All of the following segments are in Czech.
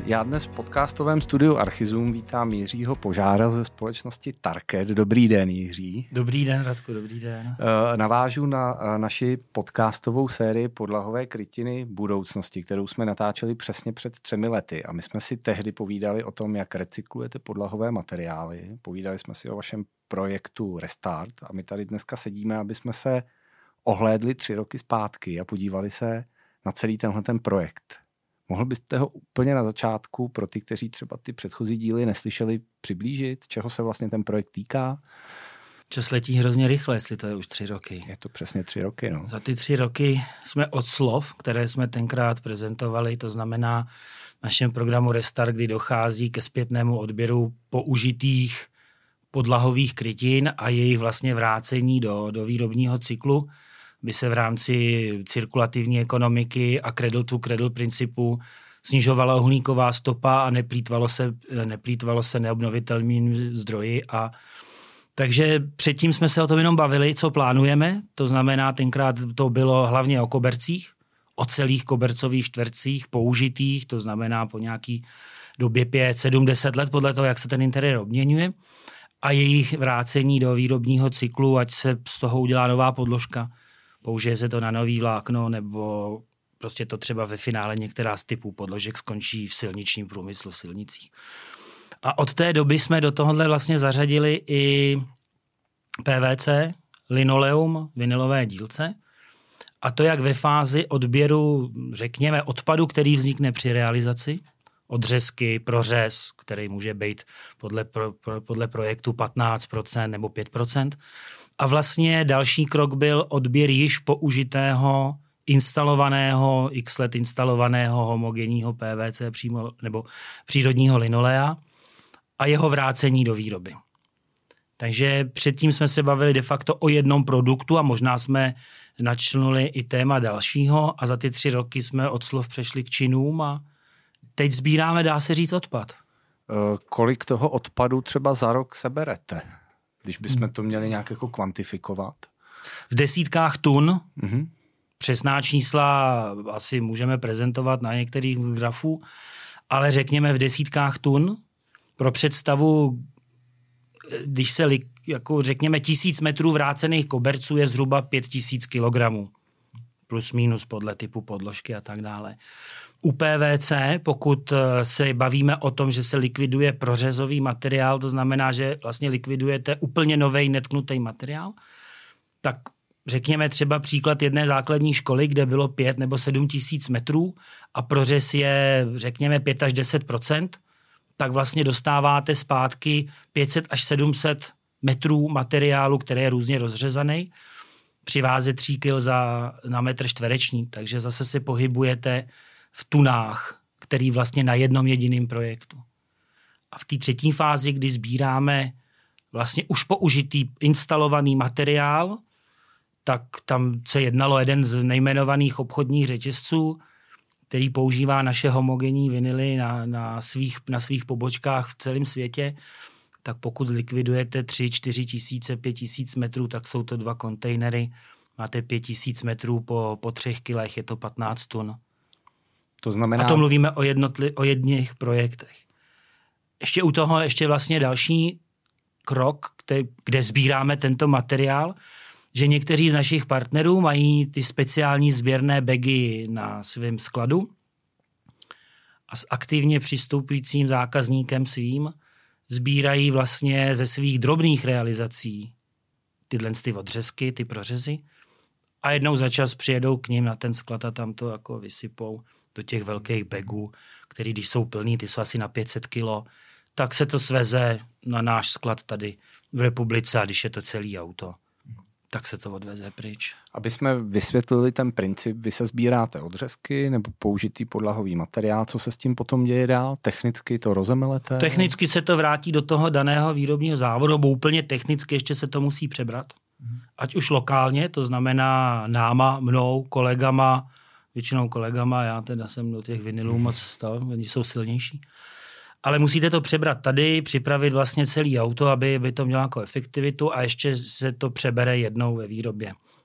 Já dnes v podcastovém studiu Archizum vítám Jiřího Požára ze společnosti Tarkett. Dobrý den, Jiří. Dobrý den, Radku, dobrý den. Navážu na naši podcastovou sérii Podlahové krytiny budoucnosti, kterou jsme natáčeli přesně před 3 lety. A my jsme si tehdy povídali o tom, jak recyklujete podlahové materiály. Povídali jsme si o vašem projektu Restart a my tady dneska sedíme, aby jsme se ohlédli 3 roky zpátky a podívali se na celý ten projekt. Mohl byste ho úplně na začátku pro ty, kteří třeba ty předchozí díly neslyšeli, přiblížit? Čeho se vlastně ten projekt týká? Čas letí hrozně rychle, jestli to je už 3 roky. Je to přesně 3 roky, no. Za ty 3 roky jsme od slov, které jsme tenkrát prezentovali, to znamená v našem programu Restart, kdy dochází ke zpětnému odběru použitých podlahových krytin a jejich vlastně vrácení do výrobního cyklu, by se v rámci cirkulativní ekonomiky a cradle-to-cradle principu snižovala uhlíková stopa a neplýtvalo se neobnovitelnými zdroji. Takže předtím jsme se o tom jenom bavili, co plánujeme. To znamená, tenkrát to bylo hlavně o kobercích, o celých kobercových štvercích použitých, to znamená po nějaký době 5, 7, 10 let, podle toho, jak se ten interiér obměňuje, a jejich vrácení do výrobního cyklu, ať se z toho udělá nová podložka. Použije se to na nový vlákno, nebo prostě to třeba ve finále některá z typů podložek skončí v silničním průmyslu, v silnicích. A od té doby jsme do tohohle vlastně zařadili i PVC, linoleum, vinylové dílce. A to jak ve fázi odběru, řekněme, odpadu, který vznikne při realizaci, odřezky, prořez, který může být podle projektu 15% nebo 5%. A vlastně další krok byl odběr již použitého, instalovaného, x let instalovaného homogenního PVC přímo, nebo přírodního linolea a jeho vrácení do výroby. Takže předtím jsme se bavili de facto o jednom produktu a možná jsme načnuli i téma dalšího a za ty 3 roky jsme od slov přešli k činům a teď sbíráme, dá se říct, odpad. Kolik toho odpadu třeba za rok seberete? Když bychom to měli nějak jako kvantifikovat? V desítkách tun. Přesná čísla asi můžeme prezentovat na některých grafů, ale řekněme v desítkách tun. Pro představu, když se jako řekněme 1000 metrů vrácených koberců je zhruba 5000 kilogramů. Plus minus podle typu podložky a tak dále. U PVC, pokud se bavíme o tom, že se likviduje prořezový materiál, to znamená, že vlastně likvidujete úplně novej netknutý materiál, tak řekněme třeba příklad jedné základní školy, kde bylo 5 nebo 7 tisíc metrů a prořez je řekněme 5 až 10%, tak vlastně dostáváte zpátky 500 až 700 metrů materiálu, který je různě rozřezaný, při váze 3 kg na metr čtvereční, takže zase se pohybujete v tunách, který vlastně na jednom jediném projektu. A v té 3. fázi, kdy sbíráme vlastně už použitý instalovaný materiál, tak tam se jednalo jeden z nejmenovaných obchodních řetězců, který používá naše homogenní vinily na svých pobočkách v celém světě, tak pokud likvidujete 3, 4 tisíce, 5 tisíc metrů, tak jsou to 2 kontejnery. Máte 5 tisíc metrů po 3 kilech, je to 15 tun. To znamená... A to mluvíme o jedných projektech. Ještě u toho vlastně další krok, kde sbíráme tento materiál, že někteří z našich partnerů mají ty speciální sběrné bagy na svém skladu a s aktivně přistupujícím zákazníkem svým sbírají vlastně ze svých drobných realizací ty odřezky, ty prořezy a jednou za čas přijedou k ním na ten sklad a tam to jako vysypou do těch velkých bagů, který když jsou plný, ty jsou asi na 500 kilo, tak se to sveze na náš sklad tady v republice a když je to celý auto, tak se to odveze pryč. Aby jsme vysvětlili ten princip, vy se sbíráte odřezky nebo použitý podlahový materiál, co se s tím potom děje dál? Technicky to rozemelete? Technicky se to vrátí do toho daného výrobního závodu, nebo úplně technicky ještě se to musí přebrat. Ať už lokálně, to znamená náma, mnou, kolegama, většinou kolegama, já teda jsem do těch vinylů moc stal, oni jsou silnější. Ale musíte to přebrat tady, připravit vlastně celý auto, aby to mělo jako efektivitu a ještě se to přebere jednou ve výrobě.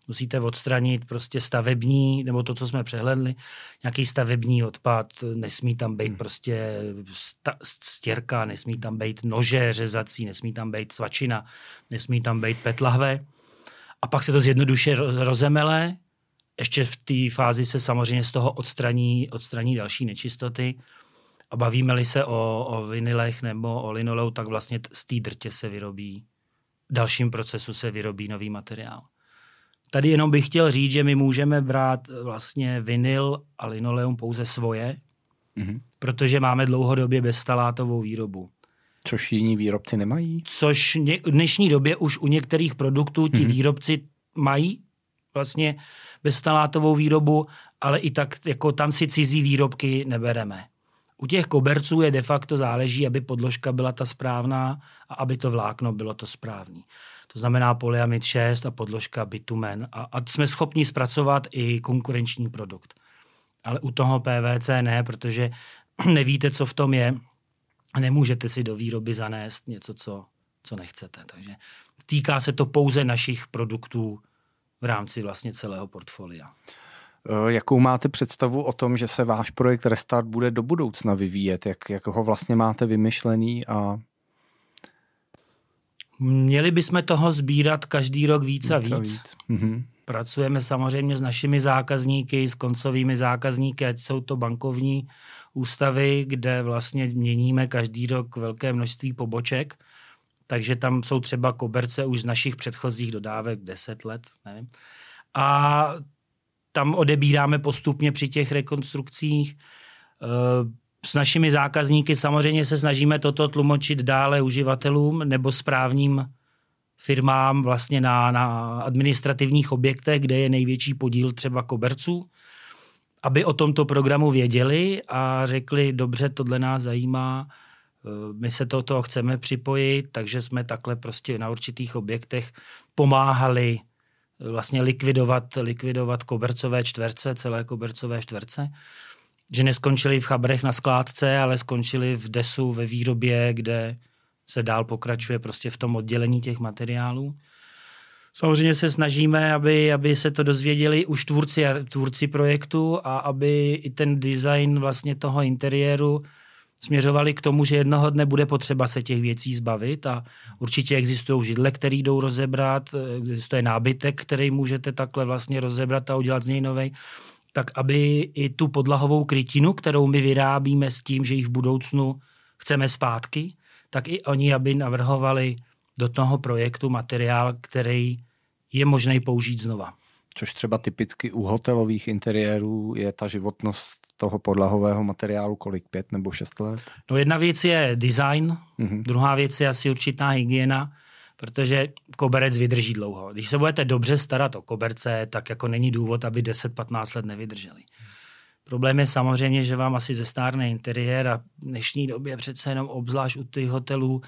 Musíte odstranit prostě stavební, nebo to, co jsme přehlédli, nějaký stavební odpad, nesmí tam být prostě stěrka, nesmí tam být nože řezací, nesmí tam být svačina, nesmí tam být PET lahve. A pak se to zjednoduše rozemele. Ještě v té fázi se samozřejmě z toho odstraní další nečistoty. A bavíme-li se o vinylech nebo o linoleu, tak vlastně z té drtě se vyrobí, v dalším procesu se vyrobí nový materiál. Tady jenom bych chtěl říct, že my můžeme brát vlastně vinyl a linoleum pouze svoje, protože máme dlouhodobě bezftalátovou výrobu. Což jiní výrobci nemají? Což v dnešní době už u některých produktů ti výrobci mají vlastně bezftalátovou výrobu, ale i tak jako tam si cizí výrobky nebereme. U těch koberců je de facto záleží, aby podložka byla ta správná a aby to vlákno bylo to správný. To znamená polyamid 6 a podložka bitumen. A jsme schopni zpracovat i konkurenční produkt. Ale u toho PVC ne, protože nevíte, co v tom je a nemůžete si do výroby zanést něco, co nechcete. Takže týká se to pouze našich produktů v rámci vlastně celého portfolia. Jakou máte představu o tom, že se váš projekt Restart bude do budoucna vyvíjet? Jak ho vlastně máte vymyšlený? Měli bychom toho sbírat každý rok víc a víc. Mhm. Pracujeme samozřejmě s našimi zákazníky, s koncovými zákazníky, ať jsou to bankovní ústavy, kde vlastně měníme každý rok velké množství poboček. Takže tam jsou třeba koberce už z našich předchozích dodávek 10 let. Nevím. A tam odebíráme postupně při těch rekonstrukcích. S našimi zákazníky samozřejmě se snažíme toto tlumočit dále uživatelům nebo správním firmám vlastně na administrativních objektech, kde je největší podíl třeba koberců, aby o tomto programu věděli a řekli, dobře, tohle nás zajímá, my se toho chceme připojit, takže jsme takhle prostě na určitých objektech pomáhali vlastně likvidovat kobercové čtverce, celé kobercové čtverce, že neskončili v chabrech na skládce, ale skončili v desu ve výrobě, kde se dál pokračuje prostě v tom oddělení těch materiálů. Samozřejmě se snažíme, aby se to dozvěděli už tvůrci projektu a aby i ten design vlastně toho interiéru směřovali k tomu, že jednoho dne bude potřeba se těch věcí zbavit a určitě existují židle, které jdou rozebrat, existuje nábytek, který můžete takhle vlastně rozebrat a udělat z něj novej, tak aby i tu podlahovou krytinu, kterou my vyrábíme s tím, že ji v budoucnu chceme zpátky, tak i oni, aby navrhovali do toho projektu materiál, který je možný použít znova. Což třeba typicky u hotelových interiérů je ta životnost toho podlahového materiálu kolik? 5 nebo 6 let? No jedna věc je design, druhá věc je asi určitá hygiena, protože koberec vydrží dlouho. Když se budete dobře starat o koberce, tak jako není důvod, aby 10-15 let nevydrželi. Problém je samozřejmě, že vám asi zestárne interiér a v dnešní době přece jenom obzvlášť u těch hotelů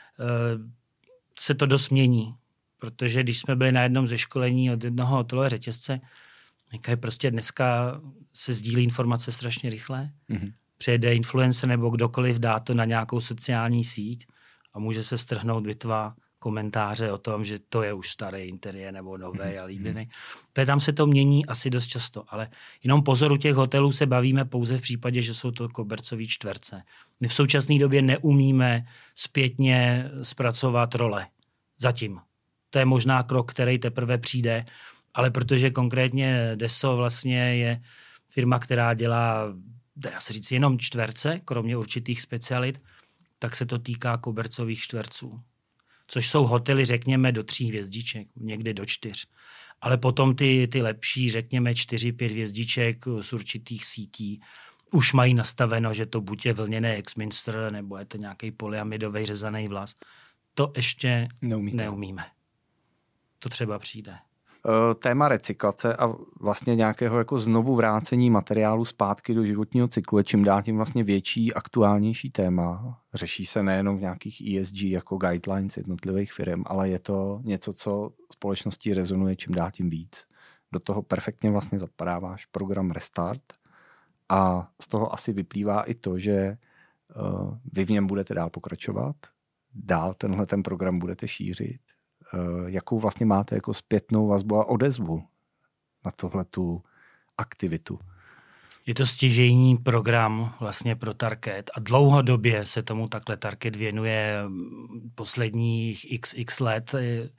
se to dost mění. Protože když jsme byli na jednom ze školení od jednoho hotelového řetězce, prostě dneska se sdílí informace strašně rychle. Přijede influencer nebo kdokoliv, dá to na nějakou sociální síť a může se strhnout bitva komentáře o tom, že to je už starý interiér nebo nový a líbivý. Tam se to mění asi dost často, ale jenom pozor, u těch hotelů se bavíme pouze v případě, že jsou to kobercové čtverce. My v současné době neumíme zpětně zpracovat role. Zatím. To je možná krok, který teprve přijde, ale protože konkrétně Deso vlastně je firma, která dělá, dá se říct, jenom čtverce, kromě určitých specialit, tak se to týká kobercových čtverců. Což jsou hotely, řekněme, do 3 hvězdiček, někdy do 4. Ale potom ty lepší, řekněme, 4-5 hvězdiček z určitých sítí už mají nastaveno, že to buď je vlněné Exminster, nebo je to nějaký polyamidový řezaný vlas. To ještě neumíme. To třeba přijde. Téma recyklace a vlastně nějakého jako znovu vrácení materiálu zpátky do životního cyklu je čím dál tím vlastně větší, aktuálnější téma. Řeší se nejenom v nějakých ESG jako guidelines jednotlivých firm, ale je to něco, co společností rezonuje čím dál tím víc. Do toho perfektně vlastně zapadá váš program Restart a z toho asi vyplývá i to, že vy v něm budete dál pokračovat, dál ten program budete šířit. Jakou vlastně máte jako zpětnou vazbu a odezvu na tohletu aktivitu? Je to stěžejní program vlastně pro Target a dlouhodobě se tomu takhle Target věnuje posledních x let.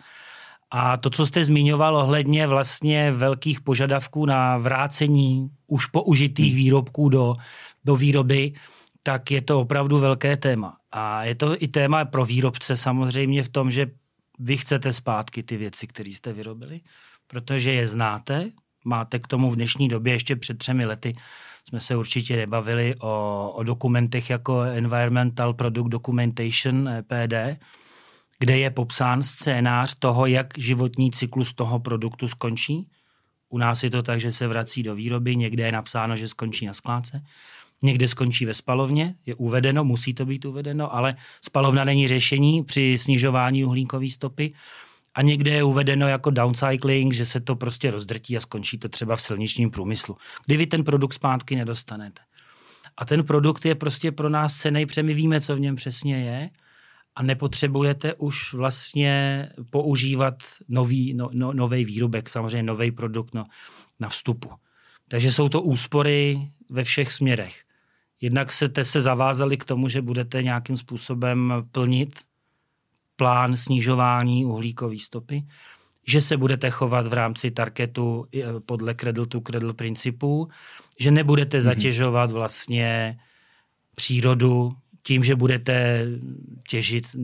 A to, co jste zmiňoval ohledně vlastně velkých požadavků na vrácení už použitých výrobků do výroby, tak je to opravdu velké téma. A je to i téma pro výrobce samozřejmě v tom, že vy chcete zpátky ty věci, které jste vyrobili, protože je znáte, máte k tomu v dnešní době, ještě před 3 lety jsme se určitě nebavili o dokumentech jako Environmental Product Documentation, EPD, kde je popsán scénář toho, jak životní cyklus toho produktu skončí. U nás je to tak, že se vrací do výroby, někde je napsáno, že skončí na skládce, někde skončí ve spalovně, je uvedeno, musí to být uvedeno, ale spalovna není řešení při snižování uhlíkové stopy a někde je uvedeno jako downcycling, že se to prostě rozdrtí a skončí to třeba v silničním průmyslu, kdy vy ten produkt zpátky nedostanete. A ten produkt je prostě pro nás cenný, protože my víme, co v něm přesně je a nepotřebujete už vlastně používat nový výrobek, samozřejmě nový produkt na vstupu. Takže jsou to úspory ve všech směrech. Jednak jste se zavázali k tomu, že budete nějakým způsobem plnit plán snižování uhlíkové stopy, že se budete chovat v rámci Targetu podle cradle to cradle principů, že nebudete zatěžovat vlastně přírodu tím, že budete těžit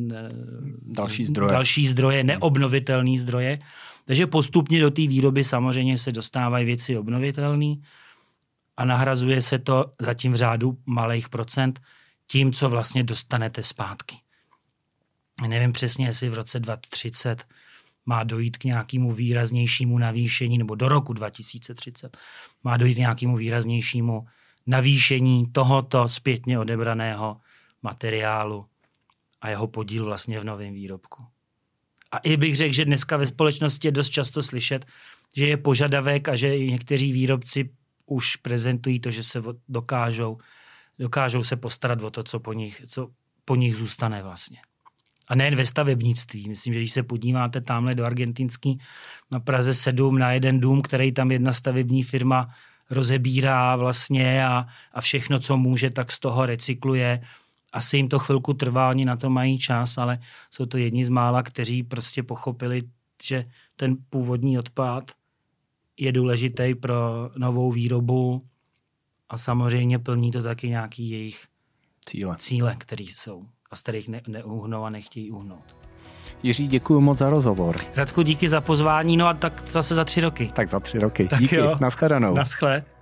další zdroje, neobnovitelné zdroje. Takže postupně do té výroby samozřejmě se dostávají věci obnovitelné a nahrazuje se to zatím v řádu malých procent tím, co vlastně dostanete zpátky. Nevím přesně, jestli v roce 2030 má dojít k nějakému výraznějšímu navýšení, nebo do roku 2030 má dojít k nějakému výraznějšímu navýšení tohoto zpětně odebraného materiálu a jeho podíl vlastně v novém výrobku. A i bych řekl, že dneska ve společnosti je dost často slyšet, že je požadavek a že někteří výrobci už prezentují to, že se dokážou se postarat o to, co po nich zůstane vlastně. A nejen ve stavebnictví. Myslím, že když se podíváte tamhle do argentinský na Praze 7 na jeden dům, který tam jedna stavební firma rozebírá vlastně a všechno, co může, tak z toho recykluje. Asi jim to chvilku trvá, oni na to mají čas, ale jsou to jedni z mála, kteří prostě pochopili, že ten původní odpad je důležitý pro novou výrobu a samozřejmě plní to taky nějaký jejich cíle, které jsou a z kterých neuhnou a nechtějí uhnout. Jiří, děkuji moc za rozhovor. Radku, díky za pozvání, no a tak zase za 3 roky. Tak za 3 roky. Tak díky, jo. Naschledanou. Naschle.